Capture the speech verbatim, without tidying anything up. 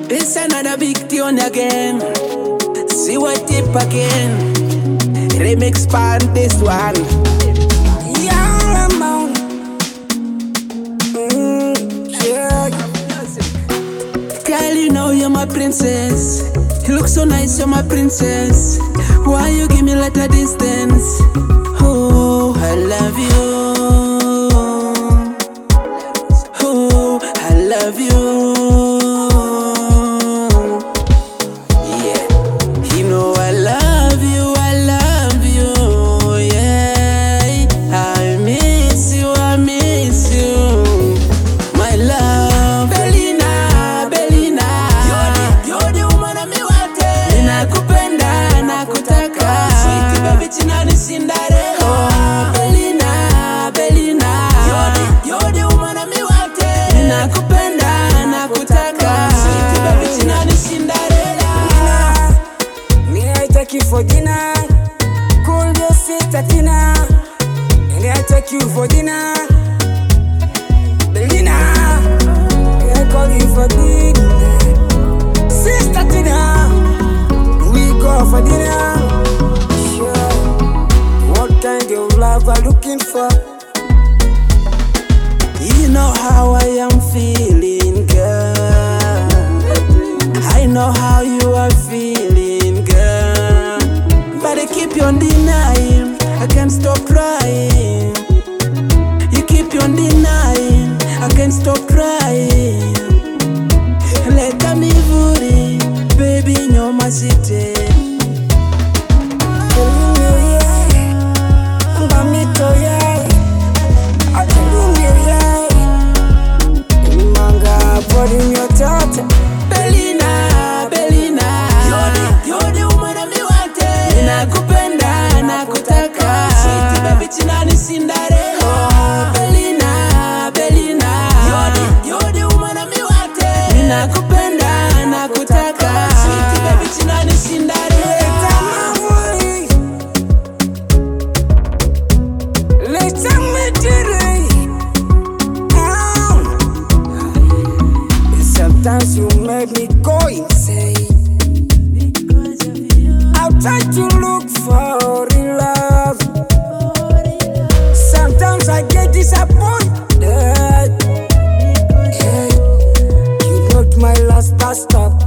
This another big tune again. See what tip again. Remix part this one. Yeah, man. Mm, yeah. Girl, you know you're my princess. You look so nice, you're my princess. Why you give me like a distance? Oh, I love you. Oh, I love you. For dinner, cool your sister dinner, and I take you for dinner. Belina, I call you for dinner. Sister dinner, we go for dinner. Sure, what kind of love are looking for? You know how I am feeling, girl. I know how you are feeling, girl. But I keep you on denying, I can't stop crying. You keep you on denying, I can't stop crying. Let me vuri, baby, you're my city. Belina, Belina, you're the woman of me wante. Nakupenda, nakutaka. Sweet baby, chinani Cinderella. Belina, Belina, you're the woman of me wante. Nakupenda, nakutaka. Sweet baby, chinani Cinderella. Let's sometimes you make me go insane. I'll try to look for real love. Sometimes I get disappointed. Hey, you're not my last bus stop.